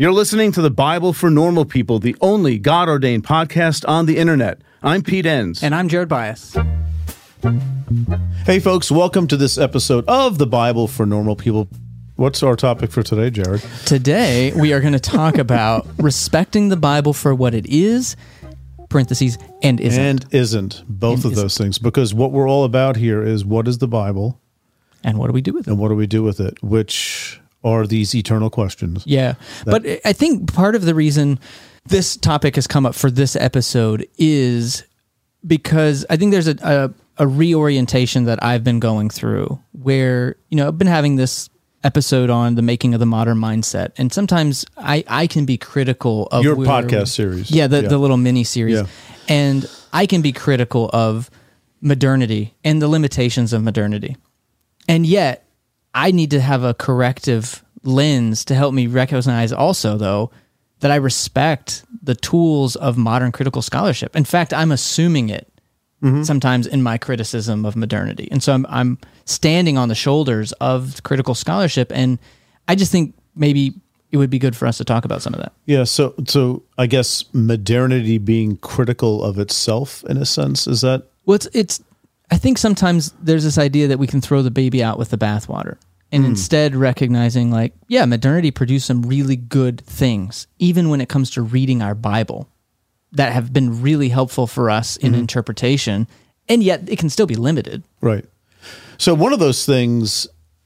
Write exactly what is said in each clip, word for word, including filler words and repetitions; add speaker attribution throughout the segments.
Speaker 1: You're listening to the Bible for Normal People, the only God-ordained podcast on the internet. I'm Pete Enns.
Speaker 2: And I'm Jared Bias.
Speaker 1: Hey, folks, welcome to this episode of the Bible for Normal People. What's our topic for today, Jared?
Speaker 2: Today, we are going to talk about respecting the Bible for what it is, parentheses, and isn't.
Speaker 1: And isn't, both
Speaker 2: and
Speaker 1: of
Speaker 2: isn't.
Speaker 1: those things. Because what we're all about here is what is the Bible?
Speaker 2: And what do we do with it?
Speaker 1: And what do we do with it? Which are these eternal questions.
Speaker 2: Yeah. That, but I think part of the reason this topic has come up for this episode is because I think there's a, a, a reorientation that I've been going through where, you know, I've been having this episode on the making of the modern mindset. And sometimes I, I can be critical of
Speaker 1: your
Speaker 2: where,
Speaker 1: podcast series.
Speaker 2: Yeah, the,
Speaker 1: yeah.
Speaker 2: the little mini series.
Speaker 1: Yeah.
Speaker 2: And I can be critical of modernity and the limitations of modernity. And yet, I need to have a corrective lens to help me recognize also, though, that I respect the tools of modern critical scholarship. In fact, I'm assuming it mm-hmm. sometimes in my criticism of modernity. And so I'm, I'm standing on the shoulders of critical scholarship, and I just think maybe it would be good for us to talk about some of that.
Speaker 1: Yeah, so so I guess modernity being critical of itself, in a sense, is that?
Speaker 2: Well, it's, it's I think sometimes there's this idea that we can throw the baby out with the bathwater. And mm. instead recognizing like, yeah, modernity produced some really good things, even when it comes to reading our Bible, that have been really helpful for us in mm-hmm. interpretation, and yet it can still be limited.
Speaker 1: Right. So one of those things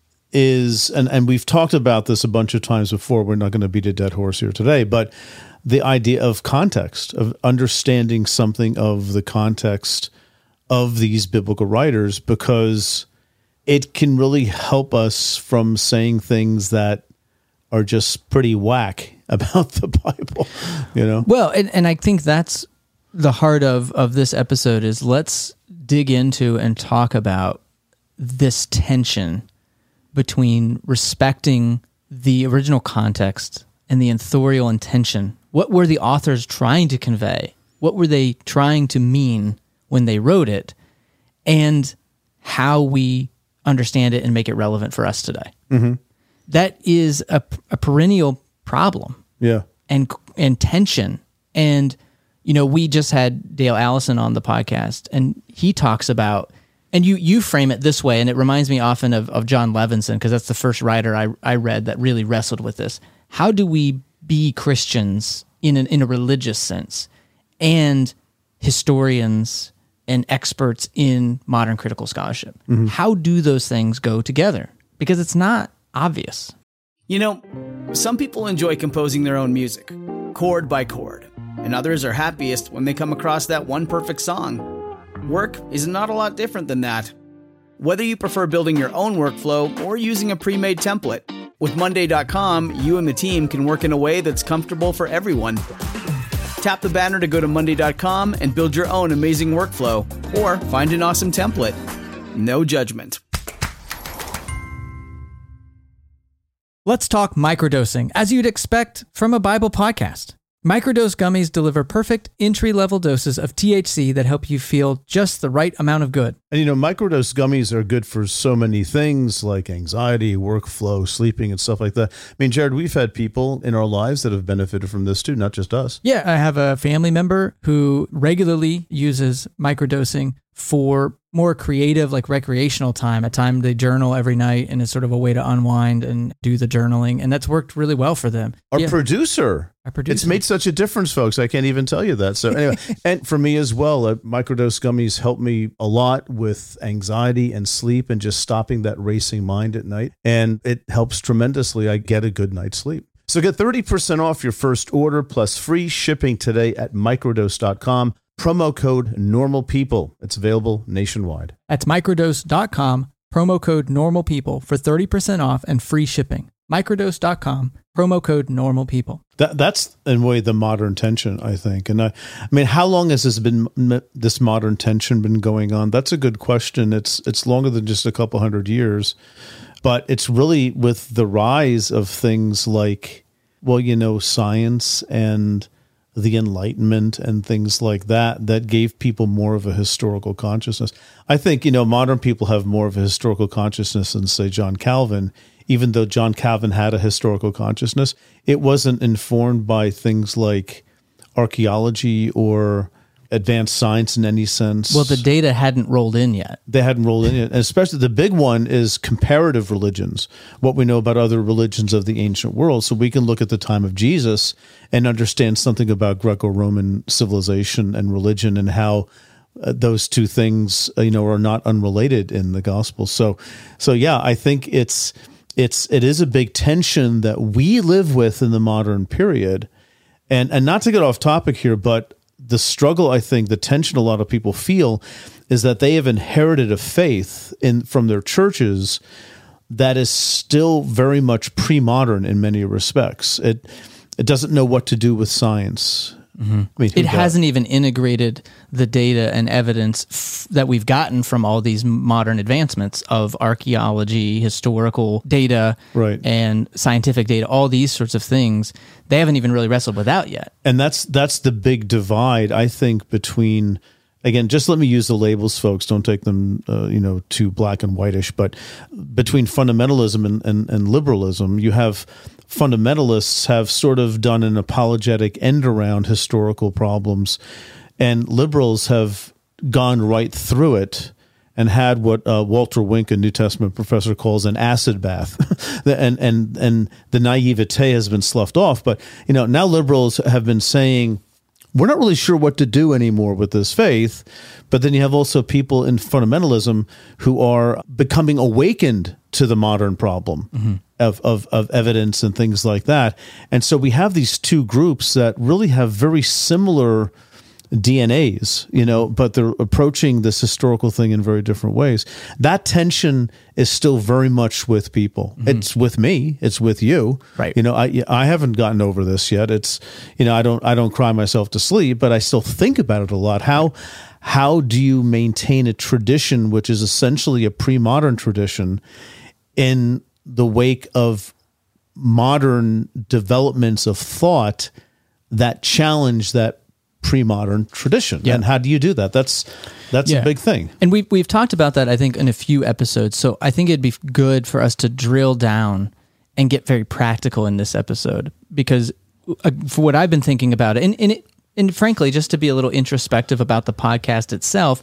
Speaker 1: is, and, and we've talked about this a bunch of times before, we're not going to beat a dead horse here today, but the idea of context, of understanding something of the context of these biblical writers, because it can really help us from saying things that are just pretty whack about the Bible, you know?
Speaker 2: Well, and, and I think that's the heart of, of this episode is let's dig into and talk about this tension between respecting the original context and the authorial intention. What were the authors trying to convey? What were they trying to mean when they wrote it? And how we understand it and make it relevant for us today.
Speaker 1: Mm-hmm.
Speaker 2: That is a, a perennial problem.
Speaker 1: Yeah.
Speaker 2: And, and tension. And, you know, we just had Dale Allison on the podcast, and he talks about, and you, you frame it this way, and it reminds me often of, of John Levinson, because that's the first writer I, I read that really wrestled with this. How do we be Christians in an, in a religious sense and historians and experts in modern critical scholarship? Mm-hmm. How do those things go together? Because it's not obvious.
Speaker 3: You know, some people enjoy composing their own music, chord by chord, and others are happiest when they come across that one perfect song. Work is not a lot different than that. Whether you prefer building your own workflow or using a pre-made template, with Monday dot com, you and the team can work in a way that's comfortable for everyone. Tap the banner to go to Monday dot com and build your own amazing workflow, or find an awesome template. No judgment.
Speaker 2: Let's talk microdosing, as you'd expect from a Bible podcast. Microdose gummies deliver perfect entry-level doses of T H C that help you feel just the right amount of good.
Speaker 1: And you know, microdose gummies are good for so many things like anxiety, workflow, sleeping, and stuff like that. I mean, Jared, we've had people in our lives that have benefited from this too, not just us.
Speaker 2: Yeah, I have a family member who regularly uses microdosing for more creative, like recreational time, a time they journal every night, and it's sort of a way to unwind and do the journaling. And that's worked really well for them.
Speaker 1: Our
Speaker 2: yeah.
Speaker 1: producer,
Speaker 2: Our producer.
Speaker 1: It's made such a difference, folks. I can't even tell you that. So anyway, and for me as well, uh, microdose gummies help me a lot with anxiety and sleep and just stopping that racing mind at night. And it helps tremendously. I get a good night's sleep. So get thirty percent off your first order plus free shipping today at microdose dot com. Promo code NORMALPEOPLE. It's available nationwide.
Speaker 2: That's microdose dot com, promo code NORMALPEOPLE for thirty percent off and free shipping. microdose dot com, promo code NORMALPEOPLE.
Speaker 1: That, that's in a way the modern tension, I think. And I, I mean, how long has this been, this modern tension been going on? That's a good question. It's it's longer than just a couple hundred years. But it's really with the rise of things like, well, you know, science and the Enlightenment and things like that, that gave people more of a historical consciousness. I think, you know, modern people have more of a historical consciousness than, say, John Calvin, even though John Calvin had a historical consciousness, it wasn't informed by things like archaeology or advanced science in any sense.
Speaker 2: Well, the data hadn't rolled in yet.
Speaker 1: They hadn't rolled in yet. And especially the big one is comparative religions, what we know about other religions of the ancient world. So we can look at the time of Jesus and understand something about Greco-Roman civilization and religion and how uh, those two things, uh, you know, are not unrelated in the gospel. So, so yeah, I think it's, it's, it is a big tension that we live with in the modern period. And, and not to get off topic here, but the struggle, I think, the tension a lot of people feel is that they have inherited a faith in from their churches that is still very much pre-modern in many respects. It it doesn't know what to do with science. Mm-hmm. I mean,
Speaker 2: it hasn't even integrated the data and evidence f- that we've gotten from all these modern advancements of archaeology, historical data,
Speaker 1: right,
Speaker 2: and scientific data, all these sorts of things. They haven't even really wrestled with that yet.
Speaker 1: And that's that's the big divide, I think, between, again, just let me use the labels, folks. Don't take them, uh, you know, too black and whitish. But between fundamentalism and, and, and liberalism, you have fundamentalists have sort of done an apologetic end around historical problems, and liberals have gone right through it and had what uh, Walter Wink, a New Testament professor, calls an acid bath, and and and the naivete has been sloughed off. But you know, now liberals have been saying, we're not really sure what to do anymore with this faith. But then you have also people in fundamentalism who are becoming awakened to the modern problem mm-hmm. of, of, of evidence and things like that. And so we have these two groups that really have very similar D N As, you know, but they're approaching this historical thing in very different ways. That tension is still very much with people. Mm-hmm. It's with me. It's with you.
Speaker 2: Right.
Speaker 1: You know, I I haven't gotten over this yet. It's, you know, I don't I don't cry myself to sleep, but I still think about it a lot. How how do you maintain a tradition which is essentially a pre-modern tradition in the wake of modern developments of thought that challenge that pre-modern tradition? Yeah. And how do you do that? That's that's yeah. a big thing.
Speaker 2: And we've, we've talked about that, I think, in a few episodes. So I think it'd be good for us to drill down and get very practical in this episode, because uh, for what I've been thinking about it, and, and, it, and frankly, just to be a little introspective about the podcast itself,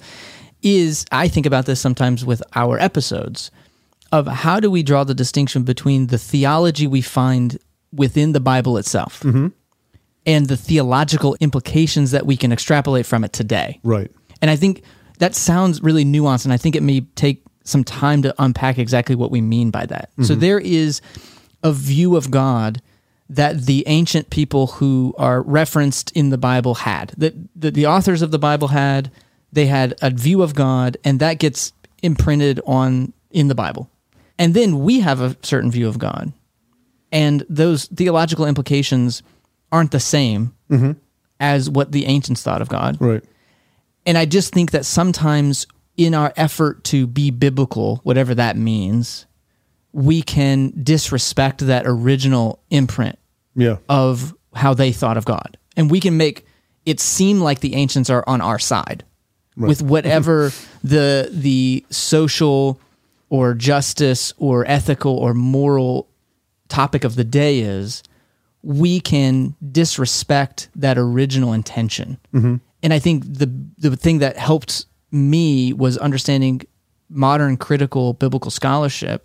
Speaker 2: is I think about this sometimes with our episodes of how do we draw the distinction between the theology we find within the Bible itself mm-hmm. and the theological implications that we can extrapolate from it today.
Speaker 1: Right.
Speaker 2: And I think that sounds really nuanced, and I think it may take some time to unpack exactly what we mean by that. Mm-hmm. So there is a view of God that the ancient people who are referenced in the Bible had, that the, the authors of the Bible had. They had a view of God, and that gets imprinted on in the Bible. And then we have a certain view of God, and those theological implications aren't the same mm-hmm. as what the ancients thought of God.
Speaker 1: Right.
Speaker 2: And I just think that sometimes in our effort to be biblical, whatever that means, we can disrespect that original imprint
Speaker 1: yeah.
Speaker 2: of how they thought of God. And we can make it seem like the ancients are on our side right. with whatever the the social or justice or ethical or moral topic of the day is. We can disrespect that original intention. Mm-hmm. And I think the the thing that helped me was understanding modern critical biblical scholarship.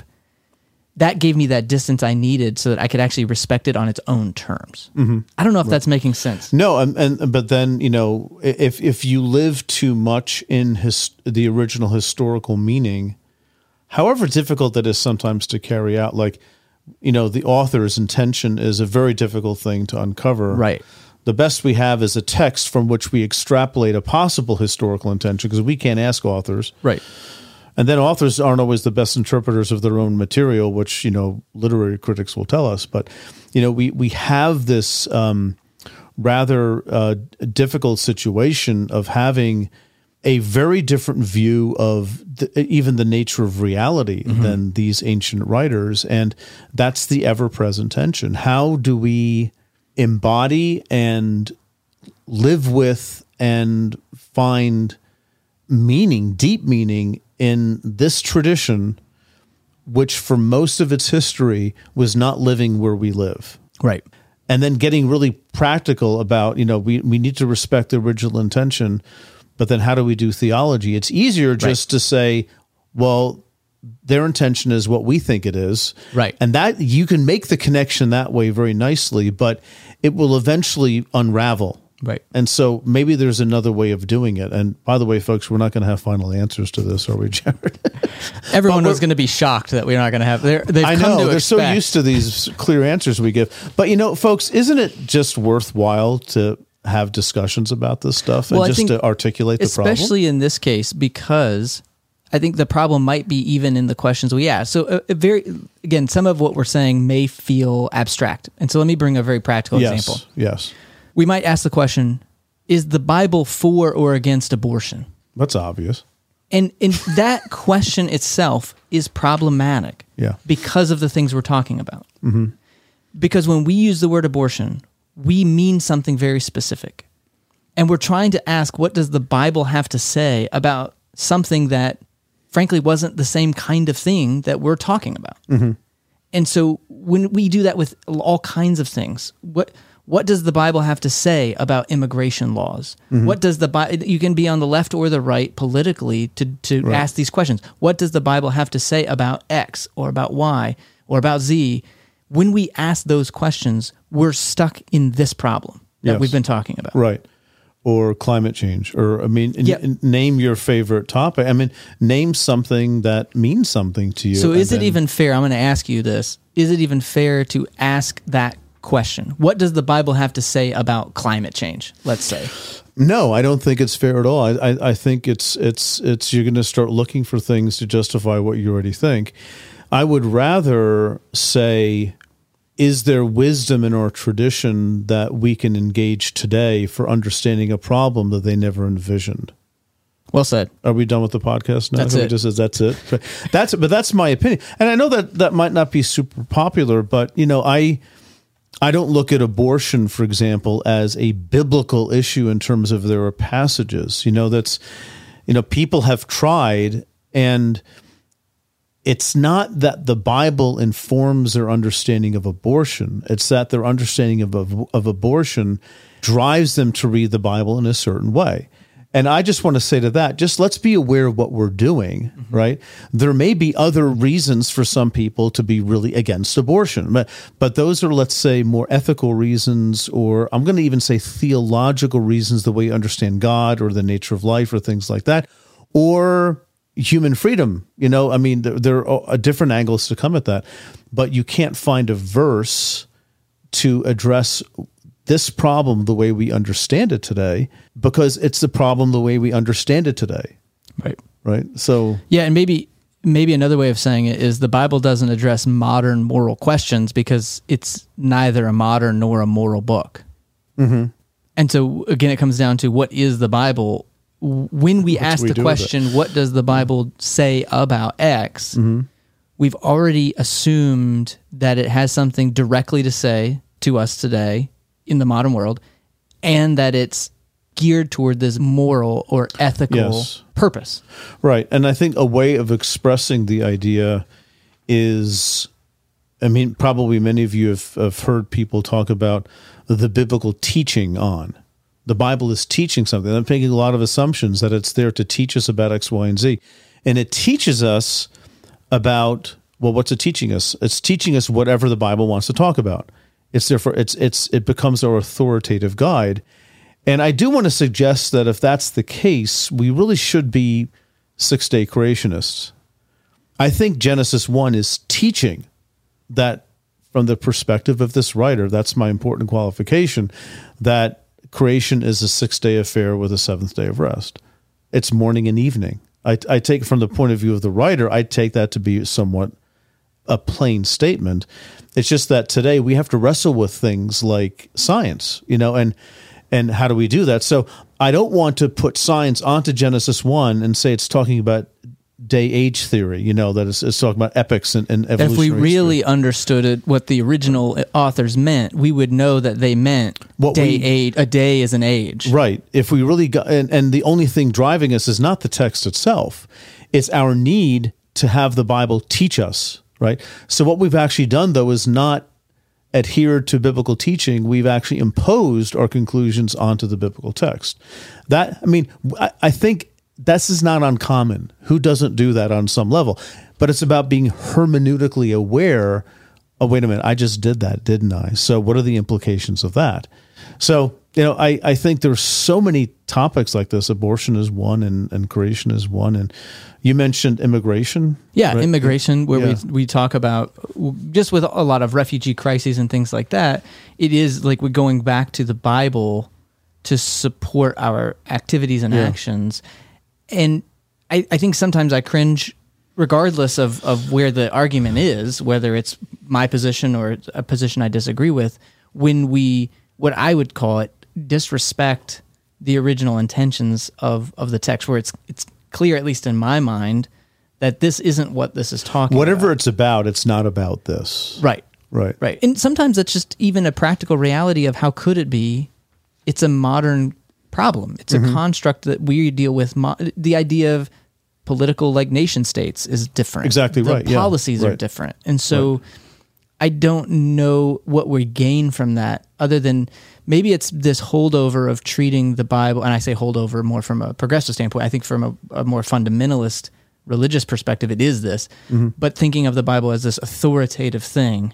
Speaker 2: That gave me that distance I needed so that I could actually respect it on its own terms. Mm-hmm. I don't know if right. that's making sense.
Speaker 1: No, and, and but then, you know, if if you live too much in his, the original historical meaning, however difficult that is sometimes to carry out, like, you know, the author's intention is a very difficult thing to uncover.
Speaker 2: Right.
Speaker 1: The best we have is a text from which we extrapolate a possible historical intention, because we can't ask authors.
Speaker 2: Right.
Speaker 1: And then authors aren't always the best interpreters of their own material, which, you know, literary critics will tell us. But, you know, we, we have this um, rather uh, difficult situation of having a very different view of the, even the nature of reality mm-hmm. than these ancient writers. And that's the ever-present tension. How do we embody and live with and find meaning, deep meaning, in this tradition which for most of its history was not living where we live.
Speaker 2: Right.
Speaker 1: And then getting really practical about, you know, we, we need to respect the original intention, but then how do we do theology? It's easier just right. to say, well, their intention is what we think it is.
Speaker 2: Right.
Speaker 1: And that you can make the connection that way very nicely, but it will eventually unravel.
Speaker 2: Right.
Speaker 1: And so maybe there's another way of doing it. And by the way, folks, we're not going to have final answers to this, are we, Jared?
Speaker 2: Everyone was going to be shocked that we're not going to have. They're, they've
Speaker 1: I
Speaker 2: come
Speaker 1: know
Speaker 2: to
Speaker 1: they're
Speaker 2: expect.
Speaker 1: so used to these clear answers we give. But, you know, folks, isn't it just worthwhile to have discussions about this stuff and
Speaker 2: well,
Speaker 1: just to articulate the problem?
Speaker 2: Especially in this case, because I think the problem might be even in the questions we ask. So uh, very, again, some of what we're saying may feel abstract. And so let me bring a very practical
Speaker 1: yes,
Speaker 2: example.
Speaker 1: Yes.
Speaker 2: We might ask the question, is the Bible for or against abortion?
Speaker 1: That's obvious.
Speaker 2: And, and that question itself is problematic
Speaker 1: yeah.
Speaker 2: because of the things we're talking about.
Speaker 1: Mm-hmm.
Speaker 2: Because when we use the word abortion, we mean something very specific. And we're trying to ask, what does the Bible have to say about something that, frankly, wasn't the same kind of thing that we're talking about?
Speaker 1: Mm-hmm.
Speaker 2: And so when we do that with all kinds of things, what what does the Bible have to say about immigration laws? Mm-hmm. What does the Bible, you can be on the left or the right politically to, to
Speaker 1: right. ask
Speaker 2: these questions. What does the Bible have to say about X or about Y or about Z? When we ask those questions, we're stuck in this problem that
Speaker 1: yes.
Speaker 2: we've been talking about.
Speaker 1: Right. Or climate change, or, I mean,
Speaker 2: yep.
Speaker 1: n- name your favorite topic. I mean, name something that means something to you.
Speaker 2: So is
Speaker 1: then,
Speaker 2: it even fair, I'm going to ask you this, is it even fair to ask that question? What does the Bible have to say about climate change, let's say?
Speaker 1: No, I don't think it's fair at all. I, I, I think it's, it's, it's, you're going to start looking for things to justify what you already think. I would rather say, is there wisdom in our tradition that we can engage today for understanding a problem that they never envisioned?
Speaker 2: Well said.
Speaker 1: Are we done with the podcast now?
Speaker 2: That's
Speaker 1: Can we
Speaker 2: it.
Speaker 1: Just says that's it. That's but that's my opinion, and I know that that might not be super popular, but you know, I I don't look at abortion, for example, as a biblical issue in terms of there are passages. You know, that's you know, people have tried, and it's not that the Bible informs their understanding of abortion. It's that their understanding of, of, of abortion drives them to read the Bible in a certain way. And I just want to say to that, just let's be aware of what we're doing, mm-hmm. right? There may be other reasons for some people to be really against abortion, but, but those are, let's say, more ethical reasons, or I'm going to even say theological reasons, the way you understand God or the nature of life or things like that, or human freedom. You know, I mean, there, there are different angles to come at that, but you can't find a verse to address this problem the way we understand it today, because it's the problem the way we understand it today.
Speaker 2: Right.
Speaker 1: Right. So,
Speaker 2: yeah. And maybe, maybe another way of saying it is the Bible doesn't address modern moral questions because it's neither a modern nor a moral book.
Speaker 1: mm-hmm.
Speaker 2: And so again, it comes down to what is the Bible? When we
Speaker 1: What
Speaker 2: ask
Speaker 1: we
Speaker 2: the question, what does the Bible say about X?
Speaker 1: Mm-hmm.
Speaker 2: We've already assumed that it has something directly to say to us today in the modern world, and that it's geared toward this moral or ethical
Speaker 1: yes.
Speaker 2: purpose.
Speaker 1: Right. And I think a way of expressing the idea is, I mean, probably many of you have, have heard people talk about the biblical teaching on. The Bible is teaching something. I'm making a lot of assumptions that it's there to teach us about X, Y, and Z. And it teaches us about, well, what's it teaching us? It's teaching us whatever the Bible wants to talk about. It's therefore it's it's it becomes our authoritative guide. And I do want to suggest that if that's the case, we really should be six-day creationists. I think Genesis one is teaching that from the perspective of this writer. That's my important qualification, that creation is a six-day affair with a seventh day of rest. It's morning and evening. I, I take from the point of view of the writer, I take that to be somewhat a plain statement. It's just that today we have to wrestle with things like science, you know, and and how do we do that? So I don't want to put science onto Genesis one and say it's talking about day-age theory, you know, that it's, it's talking about epochs and, and evolutionary
Speaker 2: If we really
Speaker 1: history.
Speaker 2: understood it, what the original authors meant, we would know that they meant
Speaker 1: What
Speaker 2: day
Speaker 1: we-
Speaker 2: age. A day is an age.
Speaker 1: Right. If we really got, and, and the only thing driving us is not the text itself. It's our need to have the Bible teach us, right? So what we've actually done, though, is not adhere to biblical teaching. We've actually imposed our conclusions onto the biblical text. That, I mean, I, I think this is not uncommon. Who doesn't do that on some level? But it's about being hermeneutically aware. Oh, wait a minute, I just did that, didn't I? So what are the implications of that? So, you know, I, I think there's so many topics like this. Abortion is one, and, and creation is one. And you mentioned immigration.
Speaker 2: Yeah,
Speaker 1: right?
Speaker 2: immigration, where
Speaker 1: Yeah.
Speaker 2: we we talk about, just with a lot of refugee crises and things like that, it is like we're going back to the Bible to support our activities and
Speaker 1: Yeah.
Speaker 2: actions. And I, I think sometimes I cringe, regardless of, of where the argument is, whether it's my position or a position I disagree with, when we, what I would call it, disrespect the original intentions of, of the text, where it's it's clear, at least in my mind, that this isn't what this is talking
Speaker 1: Whatever
Speaker 2: about.
Speaker 1: it's about, it's not about this.
Speaker 2: Right.
Speaker 1: Right.
Speaker 2: Right. And sometimes it's just even a practical reality of how could it be. It's a modern problem. It's a construct that we deal with. Mo- the idea of political, like nation states, is different.
Speaker 1: Exactly
Speaker 2: the
Speaker 1: right, yeah,
Speaker 2: policies are
Speaker 1: right.
Speaker 2: different. And so I don't know what we gain from that, other than maybe it's this holdover of treating the Bible, and I say holdover more from a progressive standpoint. I think from a, a more fundamentalist religious perspective, it is this,
Speaker 1: Mm-hmm.
Speaker 2: but thinking of the Bible as this authoritative thing,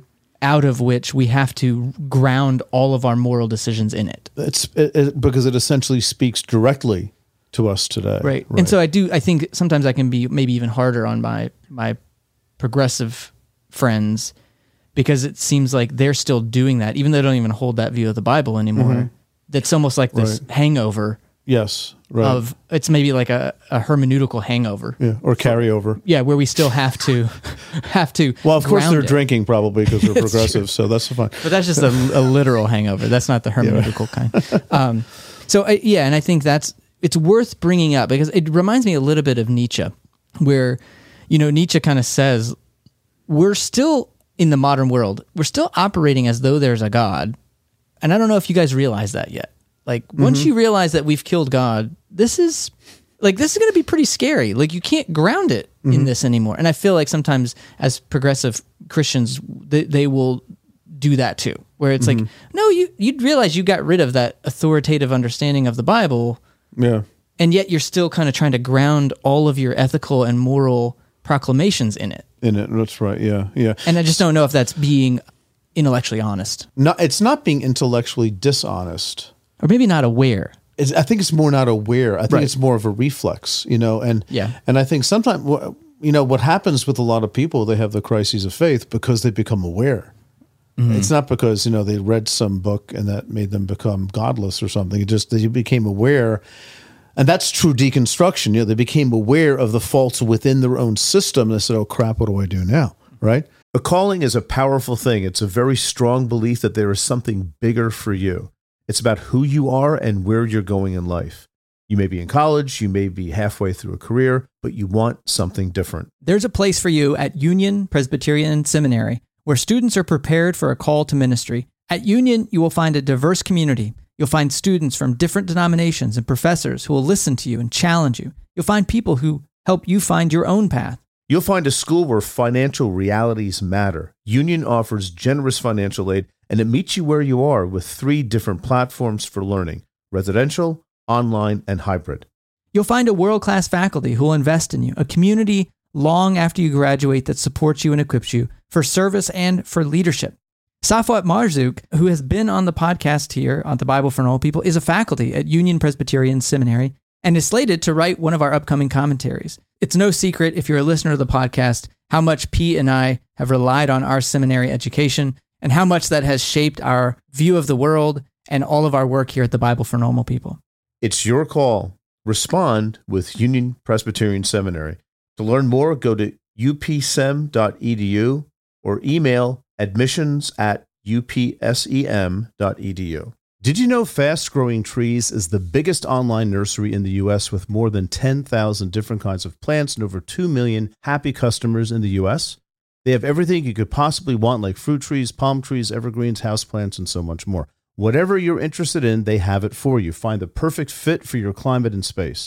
Speaker 2: out of which we have to ground all of our moral decisions in it.
Speaker 1: It's it, it, because it essentially speaks directly to us today.
Speaker 2: Right. And so I do, I think sometimes I can be maybe even harder on my, my progressive friends, because it seems like they're still doing that, even though they don't even hold that view of the Bible anymore. That's almost like this
Speaker 1: Right.
Speaker 2: hangover
Speaker 1: Yes. Right.
Speaker 2: of, it's maybe like a, a hermeneutical hangover.
Speaker 1: yeah. Or carryover.
Speaker 2: Yeah, where we still have to have to.
Speaker 1: Well, of course
Speaker 2: ground
Speaker 1: they're
Speaker 2: it.
Speaker 1: drinking probably because they're progressive, so that's fine.
Speaker 2: But that's just a, a literal hangover. That's not the hermeneutical kind. Um, so I, yeah, and I think that's it's worth bringing up because it reminds me a little bit of Nietzsche, where you know Nietzsche kind of says we're still in the modern world, we're still operating as though there's a God, and I don't know if you guys realize that yet. Like once
Speaker 1: Mm-hmm.
Speaker 2: you realize that we've killed God, this is like this is going to be pretty scary. Like you can't ground it
Speaker 1: Mm-hmm.
Speaker 2: in this anymore. And I feel like sometimes as progressive Christians, they, they will do that too, where it's
Speaker 1: Mm-hmm.
Speaker 2: like, no, you you'd realize you got rid of that authoritative understanding of the Bible,
Speaker 1: Yeah.
Speaker 2: and yet you're still kind of trying to ground all of your ethical and moral proclamations in it.
Speaker 1: In it. That's right. Yeah. Yeah.
Speaker 2: And I just don't know if that's being intellectually honest,
Speaker 1: No, it's not being intellectually dishonest.
Speaker 2: or maybe not aware.
Speaker 1: It's, I think it's more not aware. I think
Speaker 2: Right.
Speaker 1: it's more of a reflex, you know, and
Speaker 2: Yeah.
Speaker 1: and I think sometimes, you know, what happens with a lot of people, they have the crises of faith because they become aware. It's not because, you know, they read some book and that made them become godless or something. It just, they became aware. And that's true deconstruction. You know, they became aware of the faults within their own system. They said, oh, crap, what do I do now? Right? A calling is a powerful thing. It's a very strong belief that there is something bigger for you. It's about who you are and where you're going in life. You may be in college, you may be halfway through a career, but you want something different.
Speaker 2: There's a place for you at Union Presbyterian Seminary, where students are prepared for a call to ministry. At Union, you will find a diverse community. You'll find students from different denominations and professors who will listen to you and challenge you. You'll find people who help you find your own path.
Speaker 1: You'll find a school where financial realities matter. Union offers generous financial aid, and it meets you where you are with three different platforms for learning: residential, online, and hybrid.
Speaker 2: You'll find a world-class faculty who will invest in you, a community long after you graduate that supports you and equips you for service and for leadership. Safwat Marzouk, who has been on the podcast here on the Bible for Normal People, is a faculty at Union Presbyterian Seminary and is slated to write one of our upcoming commentaries. It's no secret, if you're a listener of the podcast, how much Pete and I have relied on our seminary education and how much that has shaped our view of the world and all of our work here at the Bible for Normal People.
Speaker 1: It's your call. Respond with Union Presbyterian Seminary. To learn more, go to u p sem dot e d u or email admissions at u p sem dot e d u. Did you know Fast Growing Trees is the biggest online nursery in the U S with more than ten thousand different kinds of plants and over two million happy customers in the U S? They have everything you could possibly want, like fruit trees, palm trees, evergreens, houseplants, and so much more. Whatever you're interested in, they have it for you. Find the perfect fit for your climate and space.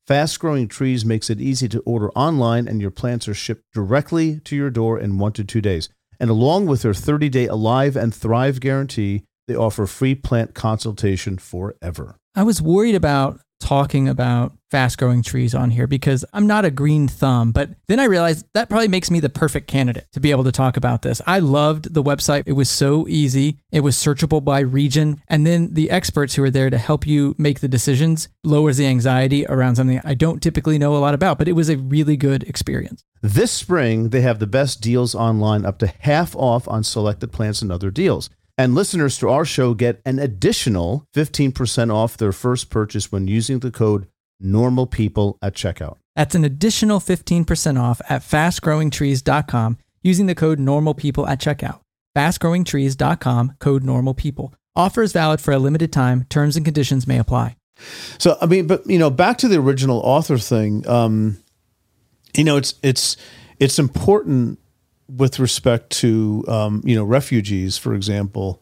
Speaker 1: Fast Growing Trees makes it easy to order online, and your plants are shipped directly to your door in one to two days. And along with their thirty-day Alive and Thrive guarantee, they offer free plant consultation forever.
Speaker 2: I was worried about talking about Fast Growing Trees on here because I'm not a green thumb, but then I realized that probably makes me the perfect candidate to be able to talk about this. I loved the website. It was so easy. It was searchable by region. And then the experts who are there to help you make the decisions lowers the anxiety around something I don't typically know a lot about, but it was a really good experience.
Speaker 1: This spring, they have the best deals online, up to half off on selected plants and other deals. And listeners to our show get an additional fifteen percent off their first purchase when using the code NORMALPEOPLE at checkout.
Speaker 2: That's an additional fifteen percent off at fast growing trees dot com using the code NORMALPEOPLE at checkout. fast growing trees dot com, code NORMALPEOPLE. Offer is valid for a limited time. Terms and conditions may apply.
Speaker 1: So, I mean, but, you know, back to the original author thing, um, you know, it's, it's, it's important with respect to, um, you know, refugees, for example.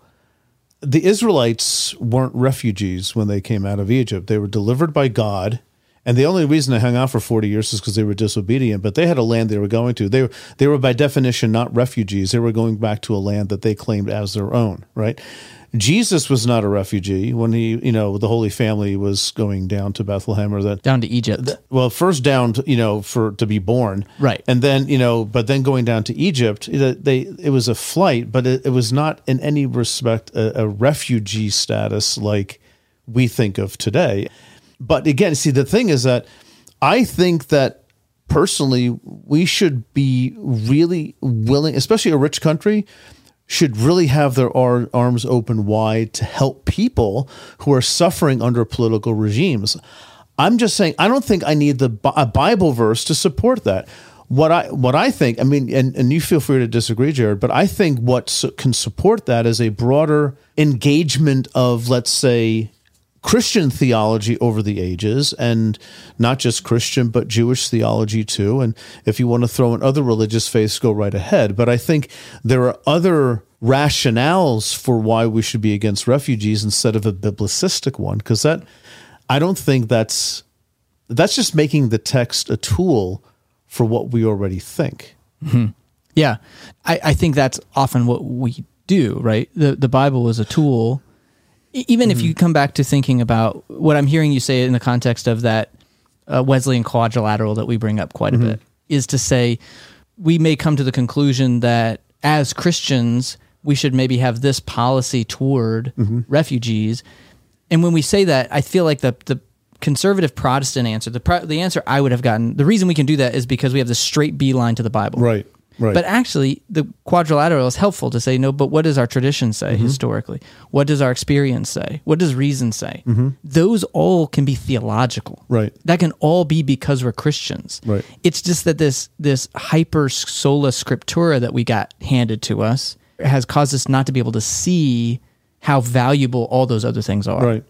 Speaker 1: The Israelites weren't refugees when they came out of Egypt. They were delivered by God, and the only reason they hung out for forty years is because they were disobedient, but they had a land they were going to. They were, they were by definition not refugees. They were going back to a land that they claimed as their own, right? Jesus was not a refugee when he, you know, the Holy Family was going down to Bethlehem or that
Speaker 2: down to Egypt.
Speaker 1: Th- well, first down, to, you know, for to be born,
Speaker 2: right,
Speaker 1: and then you know, but then going down to Egypt. It, they it was a flight, but it, it was not in any respect a, a refugee status like we think of today. But again, see, the thing is that I think that personally we should be really willing, especially a rich country, should really have their ar- arms open wide to help people who are suffering under political regimes. I'm just saying, I don't think I need the a Bible verse to support that. What I what I think, I mean, and, and you feel free to disagree, Jared, but I think what su- can support that is a broader engagement of, let's say, Christian theology over the ages, and not just Christian, but Jewish theology too. And if you want to throw in other religious faiths, go right ahead. But I think there are other rationales for why we should be against refugees instead of a biblicistic one, because that I don't think that's that's just making the text a tool for what we already think.
Speaker 2: Mm-hmm. Yeah, I, I think that's often what we do, right? The the Bible is a tool. Even mm-hmm. if you come back to thinking about what I'm hearing you say in the context of that uh, Wesleyan quadrilateral that we bring up quite mm-hmm. a bit, is to say we may come to the conclusion that as Christians, we should maybe have this policy toward mm-hmm. refugees. And when we say that, I feel like the the conservative Protestant answer, the pro- the answer I would have gotten, the reason we can do that is because we have the straight beeline to the Bible.
Speaker 1: Right. Right.
Speaker 2: But actually, the quadrilateral is helpful to say, no, but what does our tradition say mm-hmm. historically? What does our experience say? What does reason say? Mm-hmm. Those all can be theological.
Speaker 1: Right.
Speaker 2: That can all be because we're Christians.
Speaker 1: Right.
Speaker 2: It's just that this this hyper sola scriptura that we got handed to us has caused us not to be able to see how valuable all those other things are.
Speaker 1: Right.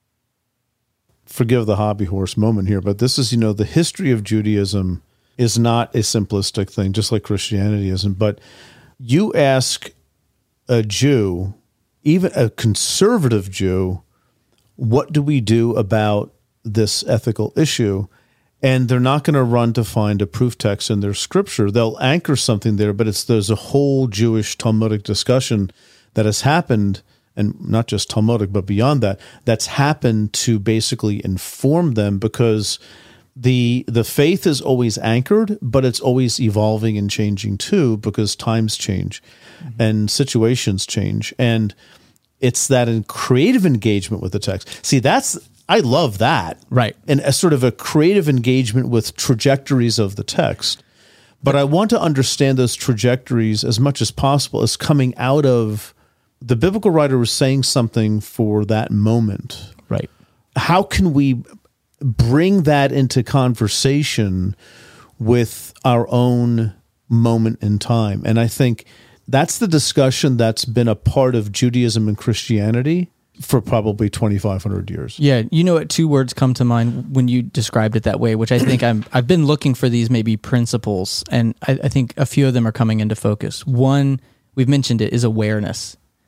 Speaker 1: Forgive the hobby horse moment here, but this is, you know, the history of Judaism is not a simplistic thing, just like Christianity isn't. But you ask a Jew, even a conservative Jew, what do we do about this ethical issue? And they're not going to run to find a proof text in their scripture. They'll anchor something there, but it's there's a whole Jewish Talmudic discussion that has happened, and not just Talmudic, but beyond that, that's happened to basically inform them, because The the faith is always anchored, but it's always evolving and changing too, because times change mm-hmm. and situations change. And it's that in creative engagement with the text. See, that's, I love that.
Speaker 2: Right.
Speaker 1: And a sort of a creative engagement with trajectories of the text. But I want to understand those trajectories as much as possible as coming out of the biblical writer was saying something for that moment.
Speaker 2: Right.
Speaker 1: How can we bring that into conversation with our own moment in time? And I think that's the discussion that's been a part of Judaism and Christianity for probably twenty-five hundred years.
Speaker 2: Yeah, you know what? Two words come to mind when you described it that way, which I think I'm, I've been looking for these maybe principles, and I, I think a few of them are coming into focus. One, we've mentioned it, is awareness.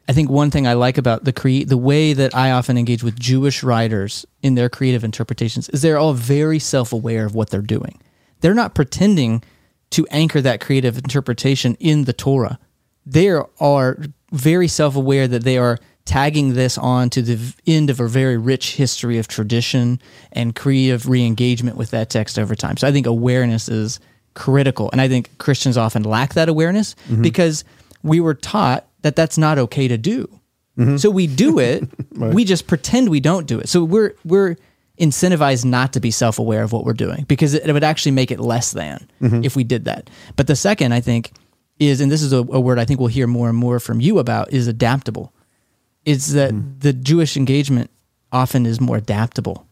Speaker 2: I think one thing I like about the cre- the way that I often engage with Jewish writers in their creative interpretations is they're all very self-aware of what they're doing. They're not pretending to anchor that creative interpretation in the Torah. They are very self-aware that they are tagging this on to the end of a very rich history of tradition and creative re-engagement with that text over time. So I think awareness is critical. And I think Christians often lack that awareness mm-hmm. because we were taught that that's not okay to do. Mm-hmm. So we do it, right. we just pretend we don't do it. So we're we're incentivized not to be self-aware of what we're doing because it, it would actually make it less than mm-hmm. if we did that. But the second, I think, is, and this is a, a word I think we'll hear more and more from you about, is adaptable. It's that mm-hmm. the Jewish engagement often is more adaptable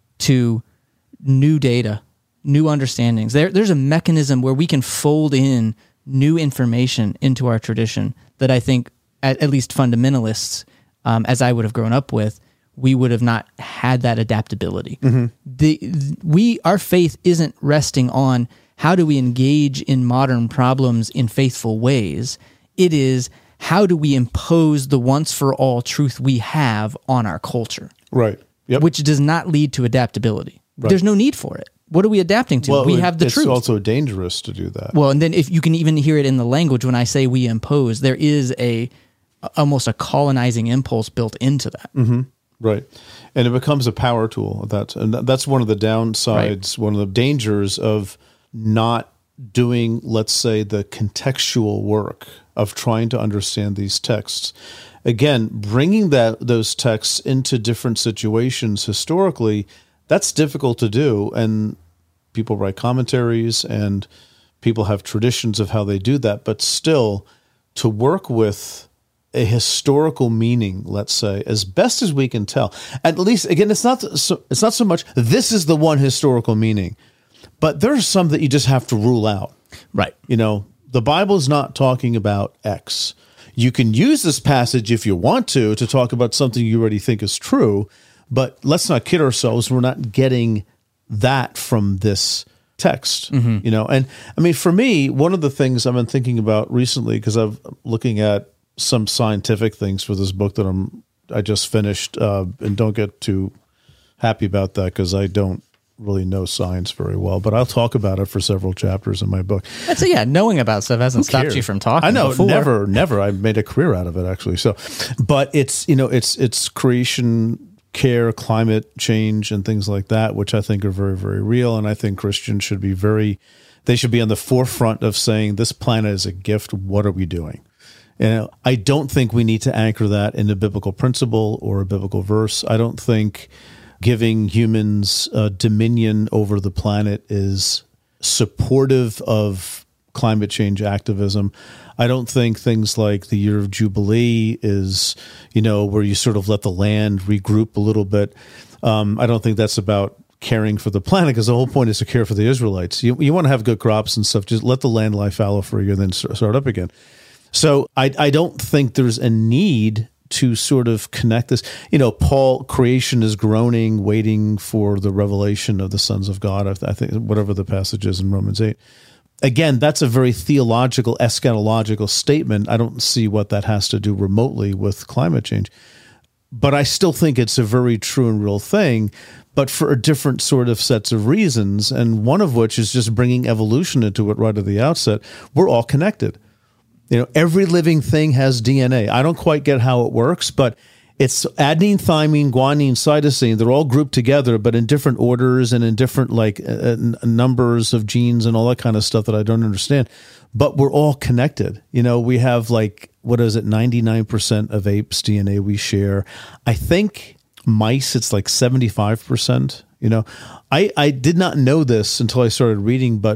Speaker 2: to new data, new understandings. There, there's a mechanism where we can fold in new information into our tradition that I think, at, at least fundamentalists, um, as I would have grown up with, we would have not had that adaptability. Mm-hmm. The we our faith isn't resting on how do we engage in modern problems in faithful ways. It is how do we impose the once for all truth we have on our culture,
Speaker 1: right? Yep.
Speaker 2: Which does not lead to adaptability. Right. There's no need for it. What are we adapting to?
Speaker 1: Well,
Speaker 2: we have the
Speaker 1: it's
Speaker 2: truth.
Speaker 1: It's also dangerous to do that.
Speaker 2: Well, and then if you can even hear it in the language when I say we impose, there is a almost a colonizing impulse built into that.
Speaker 1: Mm-hmm. Right. And it becomes a power tool. That's, and that's one of the downsides, right. one of the dangers of not doing, let's say, the contextual work of trying to understand these texts. Again, bringing that those texts into different situations historically, that's difficult to do. And people write commentaries and people have traditions of how they do that. But still, to work with a historical meaning, let's say, as best as we can tell. At least, again, it's not so, it's not so much this is the one historical meaning, but there's some that you just have to rule out.
Speaker 2: Right.
Speaker 1: You know, the Bible's not talking about X. You can use this passage if you want to, to talk about something you already think is true, but let's not kid ourselves. We're not getting that from this text, mm-hmm. you know? And I mean, for me, one of the things I've been thinking about recently, because I'm looking at some scientific things for this book that I'm I just finished, uh, and don't get too happy about that because I don't really know science very well, but I'll talk about it for several chapters in my book.
Speaker 2: That's a, yeah, knowing about stuff hasn't stopped you from talking.
Speaker 1: I know,
Speaker 2: before.
Speaker 1: never, never. I've made a career out of it actually. So, but it's you know it's it's creation, care, climate change, and things like that, which I think are very very real, and I think Christians should be very, they should be on the forefront of saying this planet is a gift. What are we doing? And I don't think we need to anchor that in a biblical principle or a biblical verse. I don't think giving humans uh, dominion over the planet is supportive of climate change activism. I don't think things like the Year of Jubilee is, you know, where you sort of let the land regroup a little bit. Um, I don't think that's about caring for the planet, because the whole point is to care for the Israelites. You, you want to have good crops and stuff. Just let the land lie fallow for a year, then start up again. So I, I don't think there's a need to sort of connect this. You know, Paul, creation is groaning, waiting for the revelation of the sons of God. I think whatever the passage is in Romans eight. Again, that's a very theological, eschatological statement. I don't see what that has to do remotely with climate change. But I still think it's a very true and real thing, but for a different sort of sets of reasons. And one of which is just bringing evolution into it right at the outset. We're all connected. You know, every living thing has D N A. I don't quite get how it works, but it's adenine, thymine, guanine, cytosine. They're all grouped together, but in different orders and in different like uh, numbers of genes and all that kind of stuff that I don't understand. But we're all connected. You know, we have like, what is it, ninety-nine percent of apes' D N A we share. I think mice, it's like seventy-five percent. You know, I, I did not know this until I started reading, but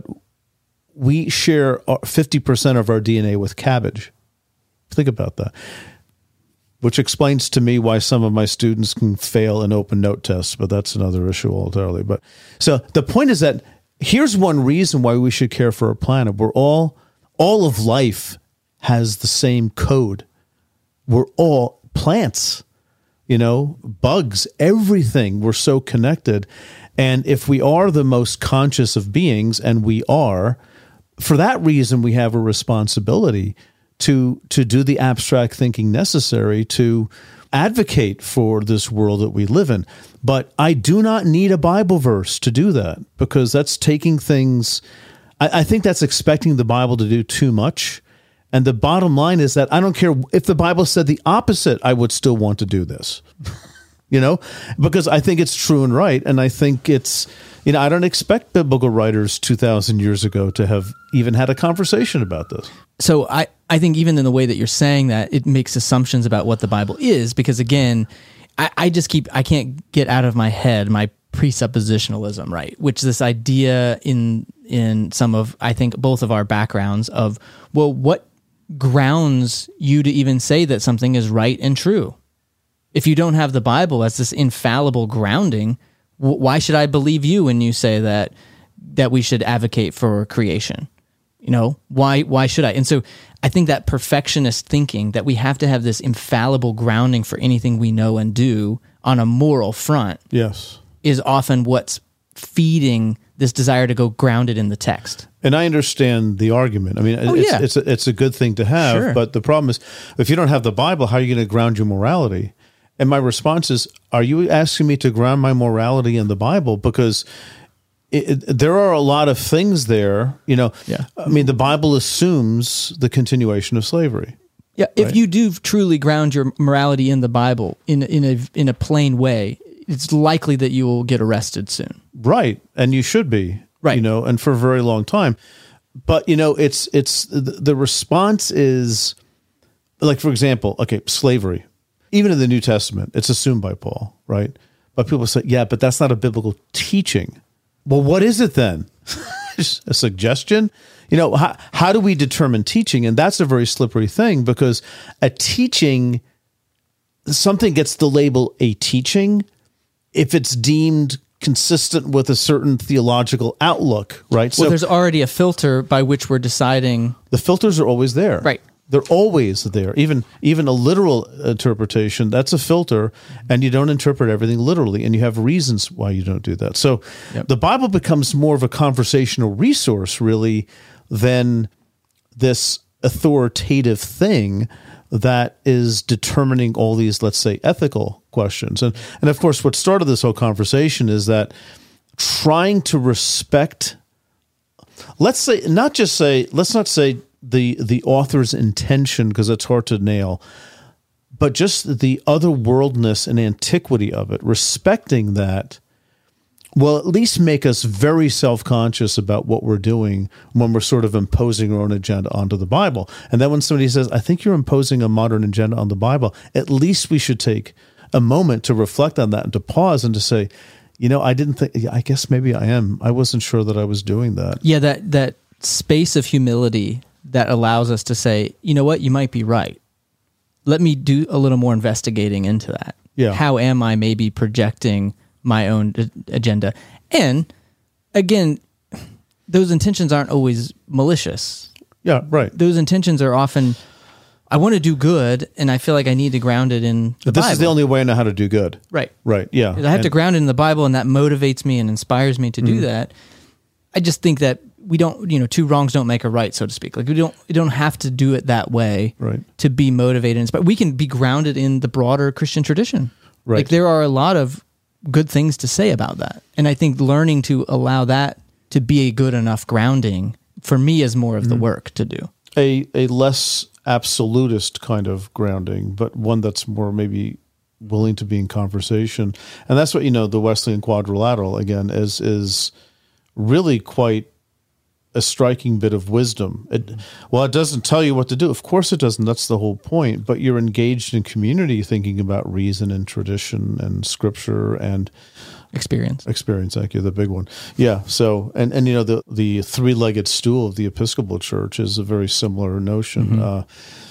Speaker 1: we share fifty percent of our D N A with cabbage. Think about that. Which explains to me why some of my students can fail in open note tests, but that's another issue entirely. But so the point is that here's one reason why we should care for our planet. We're all, all of life has the same code. We're all plants, you know, bugs, everything. We're so connected. And if we are the most conscious of beings, and we are, for that reason, we have a responsibility to to do the abstract thinking necessary to advocate for this world that we live in. But I do not need a Bible verse to do that, because that's taking things, I, I think that's expecting the Bible to do too much. And the bottom line is that I don't care if the Bible said the opposite, I would still want to do this, you know, because I think it's true and right. And I think it's, you know, I don't expect biblical writers two thousand years ago to have even had a conversation about this.
Speaker 2: So I, I think even in the way that you're saying that, it makes assumptions about what the Bible is, because again, I, I just keep, I can't get out of my head my presuppositionalism, right? Which is this idea in, in some of, I think both of our backgrounds of, well, what grounds you to even say that something is right and true? If you don't have the Bible as this infallible grounding, w- why should I believe you when you say that, that we should advocate for creation? You know, why why should I? And so I think that perfectionist thinking that we have to have this infallible grounding for anything we know and do on a moral front,
Speaker 1: yes,
Speaker 2: is often what's feeding this desire to go grounded in the text.
Speaker 1: And I understand the argument. I mean,
Speaker 2: Oh,
Speaker 1: it's,
Speaker 2: yeah.
Speaker 1: it's, a, it's a good thing to have,
Speaker 2: Sure.
Speaker 1: but the problem is, if you don't have the Bible, how are you going to ground your morality? And my response is, are you asking me to ground my morality in the Bible? Because It, it, there are a lot of things there, you know.
Speaker 2: Yeah.
Speaker 1: I mean, the Bible assumes the continuation of slavery.
Speaker 2: Yeah, if
Speaker 1: Right.
Speaker 2: you do truly ground your morality in the Bible in in a in a plain way, it's likely that you will get arrested soon.
Speaker 1: Right. And you should be,
Speaker 2: Right.
Speaker 1: you know, and for a very long time. But, you know, it's, it's, the, the response is, like, for example, okay, slavery. Even in the New Testament, it's assumed by Paul, right? But people say, yeah, but that's not a biblical teaching. Well, what is it then? A suggestion? You know, how, how do we determine teaching? And that's a very slippery thing, because a teaching, something gets the label a teaching if it's deemed consistent with a certain theological outlook, right?
Speaker 2: Well,
Speaker 1: So
Speaker 2: there's already a filter by which we're deciding.
Speaker 1: the filters are always there.
Speaker 2: Right.
Speaker 1: They're always there. Even even a literal interpretation, that's a filter, and you don't interpret everything literally, and you have reasons why you don't do that. So
Speaker 2: Yep.
Speaker 1: the Bible becomes more of a conversational resource, really, than this authoritative thing that is determining all these, let's say, ethical questions. And and of course, what started this whole conversation is that trying to respect, let's say, not just say, let's not say the the author's intention, because it's hard to nail, but just the otherworldness and antiquity of it, respecting that will at least make us very self-conscious about what we're doing when we're sort of imposing our own agenda onto the Bible. And then when somebody says, I think you're imposing a modern agenda on the Bible, at least we should take a moment to reflect on that and to pause and to say, you know, I didn't think, I guess maybe I am. I wasn't sure that I was doing that.
Speaker 2: Yeah, that that space of humility that allows us to say, you know what, you might be right. Let me do a little more investigating into that.
Speaker 1: Yeah.
Speaker 2: How am I maybe projecting my own d- agenda? And again, those intentions aren't always malicious.
Speaker 1: Yeah, right.
Speaker 2: Those intentions are often, I want to do good, and I feel like I need to ground it in the
Speaker 1: But this
Speaker 2: Bible.
Speaker 1: is the only way I know how to do good.
Speaker 2: Right.
Speaker 1: Right, yeah.
Speaker 2: I have to
Speaker 1: And-
Speaker 2: ground it in the Bible, and that motivates me and inspires me to
Speaker 1: Mm-hmm.
Speaker 2: do that. I just think that we don't, you know, two wrongs don't make a right, so to speak. Like we don't, we don't have to do it that way
Speaker 1: Right.
Speaker 2: to be motivated and inspired. We can be grounded in the broader Christian tradition.
Speaker 1: Right.
Speaker 2: Like there are a lot of good things to say about that, and I think learning to allow that to be a good enough grounding for me is more of
Speaker 1: Mm-hmm.
Speaker 2: the work to do.
Speaker 1: a a less absolutist kind of grounding, but one that's more maybe willing to be in conversation. And that's what, you know, the Wesleyan quadrilateral, again, is is really quite a striking bit of wisdom. It, well, it doesn't tell you what to do. Of course it doesn't. That's the whole point. But you're engaged in community, thinking about reason and tradition and scripture and
Speaker 2: Experience.
Speaker 1: experience. Thank you. The big one. Yeah. So, and, and, you know, the, the three-legged stool of the Episcopal Church is a very similar notion.
Speaker 2: Mm-hmm.
Speaker 1: Uh,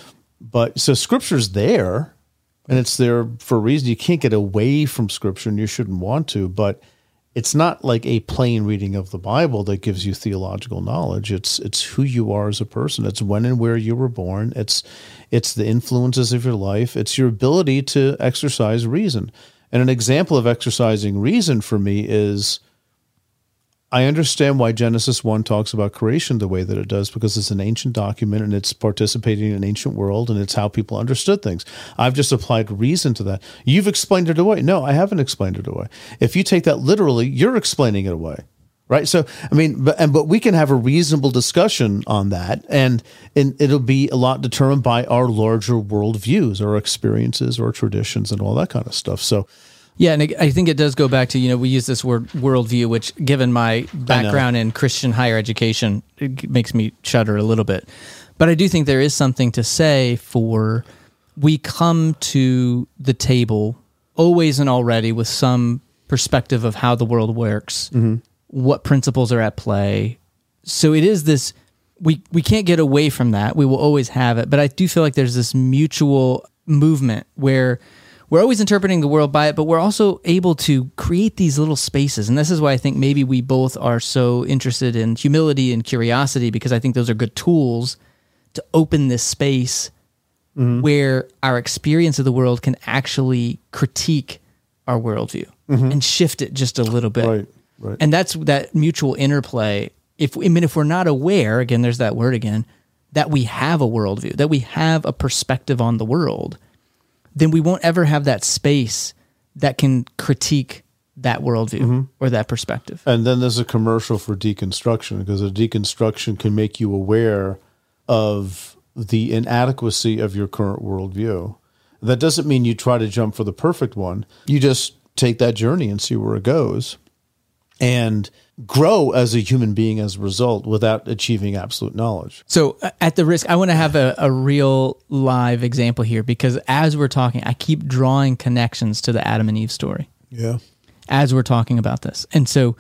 Speaker 1: but so scripture's there, and it's there for a reason. You can't get away from scripture, and you shouldn't want to, but it's not like a plain reading of the Bible that gives you theological knowledge. It's, it's who you are as a person. It's when and where you were born. It's, it's the influences of your life. It's your ability to exercise reason. And an example of exercising reason for me is I understand why Genesis one talks about creation the way that it does, because it's an ancient document and it's participating in an ancient world and it's how people understood things. I've just applied reason to that. You've explained it away. No, I haven't explained it away. If you take that literally, you're explaining it away. Right. So, I mean, but, and, but we can have a reasonable discussion on that, and, and it'll be a lot determined by our larger worldviews, our experiences, our traditions, and all that kind of stuff. So,
Speaker 2: yeah, and I think it does go back to, you know, we use this word worldview, which, given my background in Christian higher education, it makes me shudder a little bit. But I do think there is something to say for, we come to the table always and already with some perspective of how the world works. Mm-hmm. What principles are at play. So it is this, we, we can't get away from that. We will always have it. But I do feel like there's this mutual movement where we're always interpreting the world by it, but we're also able to create these little spaces. And this is why I think maybe we both are so interested in humility and curiosity, because I think those are good tools to open this space mm-hmm. where our experience of the world can actually critique our worldview mm-hmm. and shift it just a little bit.
Speaker 1: Right. Right.
Speaker 2: And that's that mutual interplay. If I mean, if we're not aware, again, there's that word again, that we have a worldview, that we have a perspective on the world, then we won't ever have that space that can critique that worldview mm-hmm. or that perspective.
Speaker 1: And then there's a commercial for deconstruction, because a deconstruction can make you aware of the inadequacy of your current worldview. That doesn't mean you try to jump for the perfect one. You just take that journey and see where it goes, and grow as a human being as a result without achieving absolute knowledge.
Speaker 2: So uh, at the risk, I want to have a, a real live example here, because as we're talking, I keep drawing connections to the Adam and Eve story.
Speaker 1: Yeah.
Speaker 2: As we're talking about this. And so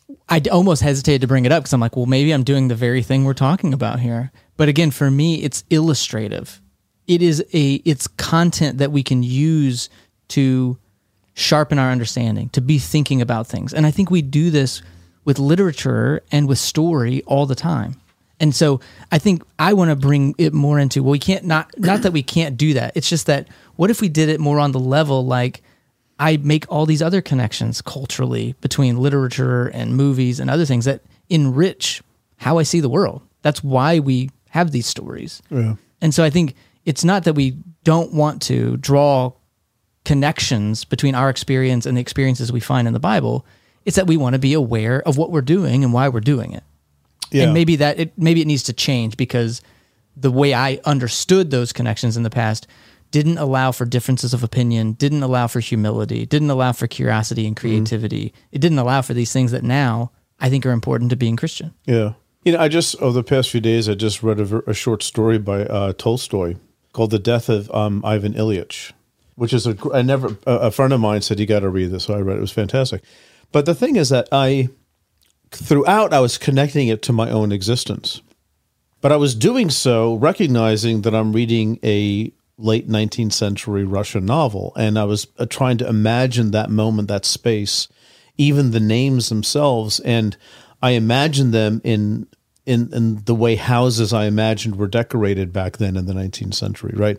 Speaker 2: I almost hesitated to bring it up, because I'm like, well, maybe I'm doing the very thing we're talking about here. But again, for me, it's illustrative. It is a, it's content that we can use to sharpen our understanding, to be thinking about things. And I think we do this with literature and with story all the time. And so I think I want to bring it more into, well, we can't, not, not that we can't do that. It's just that, what if we did it more on the level, like I make all these other connections culturally between literature and movies and other things that enrich how I see the world. That's why we have these stories.
Speaker 1: Yeah.
Speaker 2: And so I think it's not that we don't want to draw connections between our experience and the experiences we find in the Bible. It's that we want to be aware of what we're doing and why we're doing it. Yeah. And maybe that it maybe it needs to change, because the way I understood those connections in the past didn't allow for differences of opinion, didn't allow for humility, didn't allow for curiosity and creativity. Mm-hmm. It didn't allow for these things that now I think are important to being Christian.
Speaker 1: Yeah. You know, I just, over the past few days, I just read a, a short story by uh, Tolstoy called The Death of um, Ivan Ilyich, which is a, I never, a friend of mine said, you got to read this. So I read it. It was fantastic. But the thing is that I, throughout, I was connecting it to my own existence. But I was doing so recognizing that I'm reading a late nineteenth century Russian novel. And I was uh, trying to imagine that moment, that space, even the names themselves. And I imagined them in in in the way houses I imagined were decorated back then in the nineteenth century, right?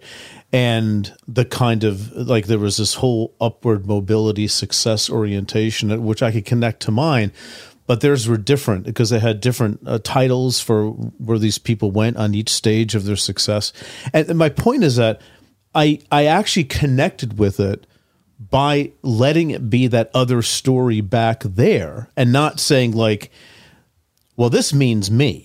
Speaker 1: And the kind of, like, there was this whole upward mobility, success orientation, which I could connect to mine, but theirs were different because they had different uh, titles for where these people went on each stage of their success. And, and my point is that I I actually connected with it by letting it be that other story back there, and not saying like, well, this means me.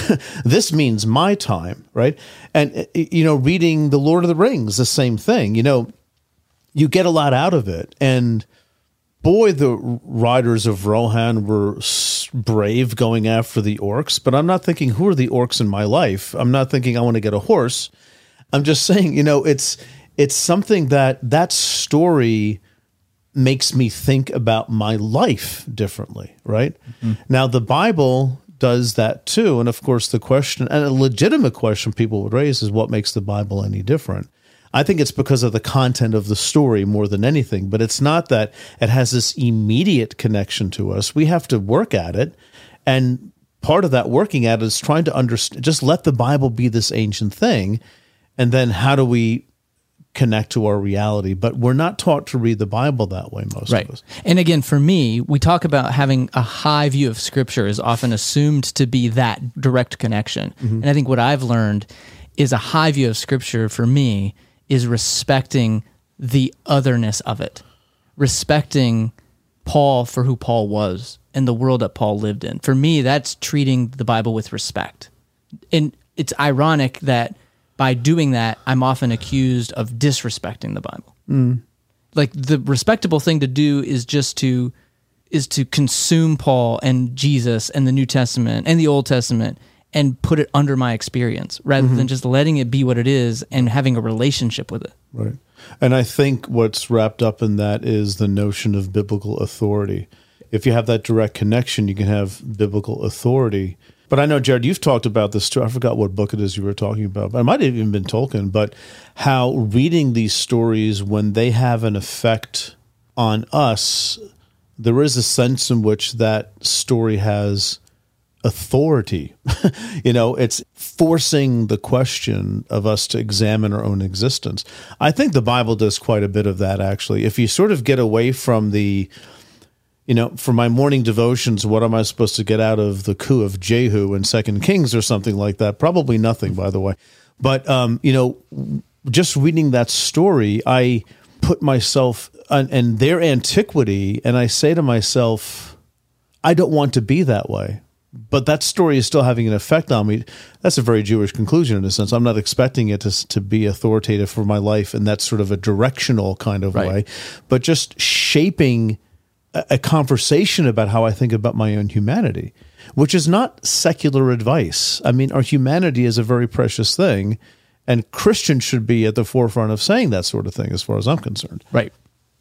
Speaker 1: This means my time, right? And, you know, reading The Lord of the Rings, the same thing. You know, you get a lot out of it. And boy, the riders of Rohan were brave going after the orcs. But I'm not thinking, who are the orcs in my life? I'm not thinking I want to get a horse. I'm just saying, you know, it's it's something that that story makes me think about my life differently, right? Mm-hmm. Now, the Bible does that too. And of course, the question, and a legitimate question people would raise, is what makes the Bible any different? I think it's because of the content of the story more than anything, but it's not that it has this immediate connection to us. We have to work at it. And part of that working at it is trying to understand, just let the Bible be this ancient thing. And then how do we connect to our reality, but we're not taught to read the Bible that way, most
Speaker 2: right.
Speaker 1: of us.
Speaker 2: And again, for me, we talk about having a high view of Scripture is often assumed to be that direct connection. Mm-hmm. And I think what I've learned is a high view of Scripture for me is respecting the otherness of it, respecting Paul for who Paul was and the world that Paul lived in. For me, that's treating the Bible with respect. And it's ironic that by doing that, I'm often accused of disrespecting the Bible. Mm. Like the respectable thing to do is just to is to consume Paul and Jesus and the New Testament and the Old Testament and put it under my experience rather mm-hmm. than just letting it be what it is and having a relationship with it.
Speaker 1: Right. And I think what's wrapped up in that is the notion of biblical authority. If you have that direct connection, you can have biblical authority. But I know, Jared, you've talked about this too. I forgot what book it is you were talking about. But it might have even been Tolkien. But how reading these stories, when they have an effect on us, there is a sense in which that story has authority. You know, it's forcing the question of us to examine our own existence. I think the Bible does quite a bit of that, actually. If you sort of get away from the, you know, for my morning devotions, what am I supposed to get out of the coup of Jehu in Second Kings or something like that? Probably nothing, by the way. But, um, you know, just reading that story, I put myself in, in their antiquity, and I say to myself, I don't want to be that way. But that story is still having an effect on me. That's a very Jewish conclusion in a sense. I'm not expecting it to, to be authoritative for my life in that sort of a directional kind of right. way, but just shaping a, a conversation about how I think about my own humanity, which is not secular advice. I mean, our humanity is a very precious thing, and Christians should be at the forefront of saying that sort of thing as far as I'm concerned.
Speaker 2: Right.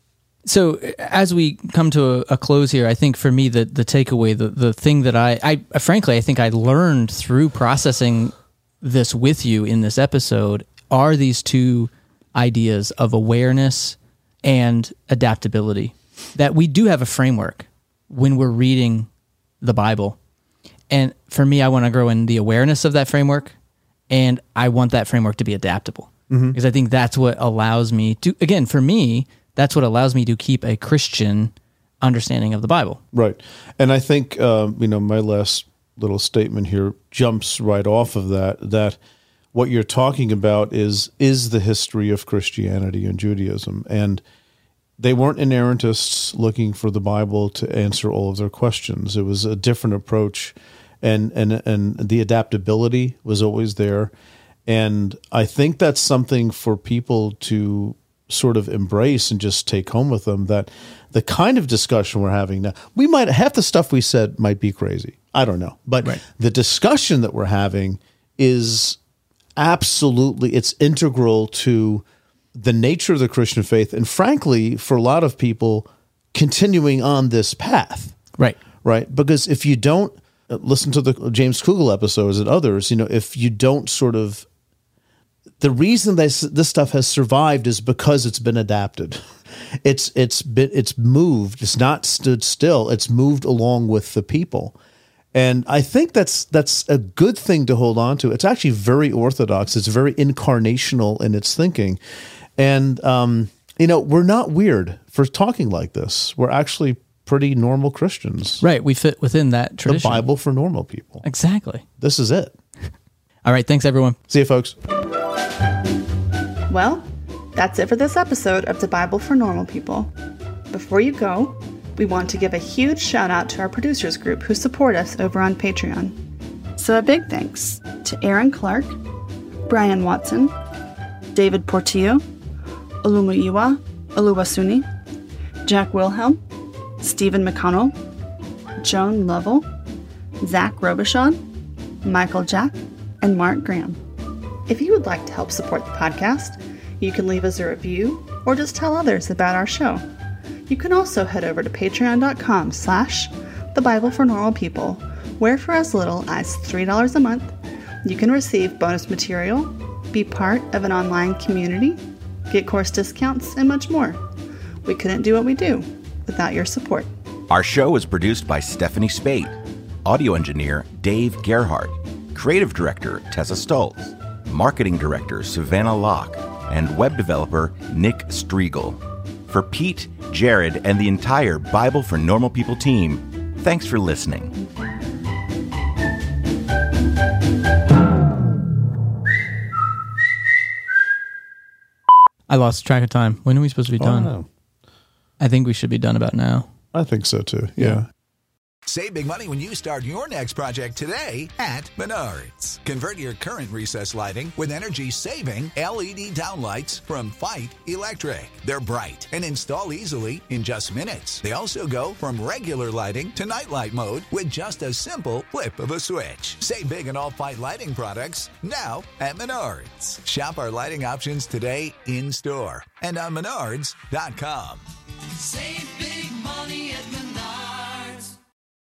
Speaker 2: So as we come to a, a close here, I think for me, the, the takeaway, the, the thing that I, I, frankly, I think I learned through processing this with you in this episode are these two ideas of awareness and adaptability, that we do have a framework when we're reading the Bible. And for me, I want to grow in the awareness of that framework, and I want that framework to be adaptable mm-hmm. because I think that's what allows me to, again, for me, that's what allows me to keep a Christian understanding of the Bible.
Speaker 1: Right. And I think, um, you know, my last little statement here jumps right off of that, that what you're talking about is is the history of Christianity and Judaism. And they weren't inerrantists looking for the Bible to answer all of their questions. It was a different approach, and and and the adaptability was always there. And I think that's something for people to sort of embrace and just take home with them, that the kind of discussion we're having now, we might, half the stuff we said might be crazy. I don't know. But right. the discussion that we're having is absolutely, it's integral to the nature of the Christian faith. And frankly, for a lot of people, continuing on this path.
Speaker 2: Right.
Speaker 1: Right. Because if you don't listen to the James Kugel episodes and others, you know, if you don't sort of, the reason this this stuff has survived is because it's been adapted. It's it's been it's moved. It's not stood still. It's moved along with the people, and I think that's that's a good thing to hold on to. It's actually very orthodox. It's very incarnational in its thinking, and um, you know, we're not weird for talking like this. We're actually pretty normal Christians.
Speaker 2: Right. We fit within that tradition.
Speaker 1: The Bible for normal people.
Speaker 2: Exactly.
Speaker 1: This is it.
Speaker 2: All right. Thanks, everyone.
Speaker 1: See you, folks.
Speaker 4: Well, that's it for this episode of The Bible for Normal People. Before you go, we want to give a huge shout out to our producers group who support us over on Patreon. So a big thanks to Aaron Clark, Brian Watson, David Portillo, Olumuyiwa Oluwasuni, Jack Wilhelm, Stephen McConnell, Joan Lovell, Zach Robichaud, Michael Jack, and Mark Graham. If you would like to help support the podcast, you can leave us a review or just tell others about our show. You can also head over to patreon.com slash the Bible for Normal People, where for as little as three dollars a month, you can receive bonus material, be part of an online community, get course discounts, and much more. We couldn't do what we do without your support.
Speaker 5: Our show is produced by Stephanie Spate, audio engineer Dave Gerhardt, creative director Tessa Stoltz, marketing director Savannah Locke, and web developer Nick Striegel. For Pete, Jared, and the entire Bible for Normal People team, thanks for listening.
Speaker 2: I lost track of time. When are we supposed to be done?
Speaker 1: Oh, no.
Speaker 2: I think we should be done about now.
Speaker 1: I think so too. Yeah.
Speaker 6: Save big money when you start your next project today at Menards. Convert your current recessed lighting with energy-saving L E D downlights from Fight Electric. They're bright and install easily in just minutes. They also go from regular lighting to nightlight mode with just a simple flip of a switch. Save big on all Fight lighting products now at Menards. Shop our lighting options today in-store and on menards dot com.
Speaker 7: Save big money